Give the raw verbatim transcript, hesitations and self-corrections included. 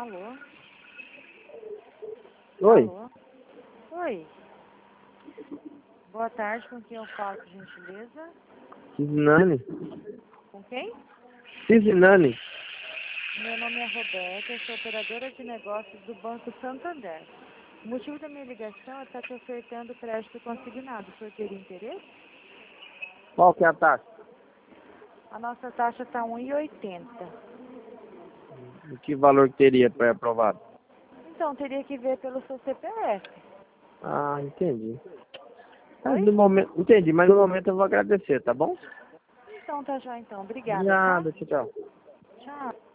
Alô? Oi. Alô? Oi. Boa tarde, com quem eu falo, por gentileza? Cizinane. Com quem? Cizinane. Meu nome é Roberta, eu sou operadora de negócios do Banco Santander. O motivo da minha ligação é estar te ofertando crédito consignado. O senhor teria interesse? Qual que é a taxa? A nossa taxa está um e oitenta. E que valor que teria para aprovado? Então, teria que ver pelo seu C P F. Ah, entendi. Mas Oi? no momento, entendi, mas no momento eu vou agradecer, tá bom? Então, tá já então. Obrigada, tá? Obrigado, tchau, tchau. Tchau.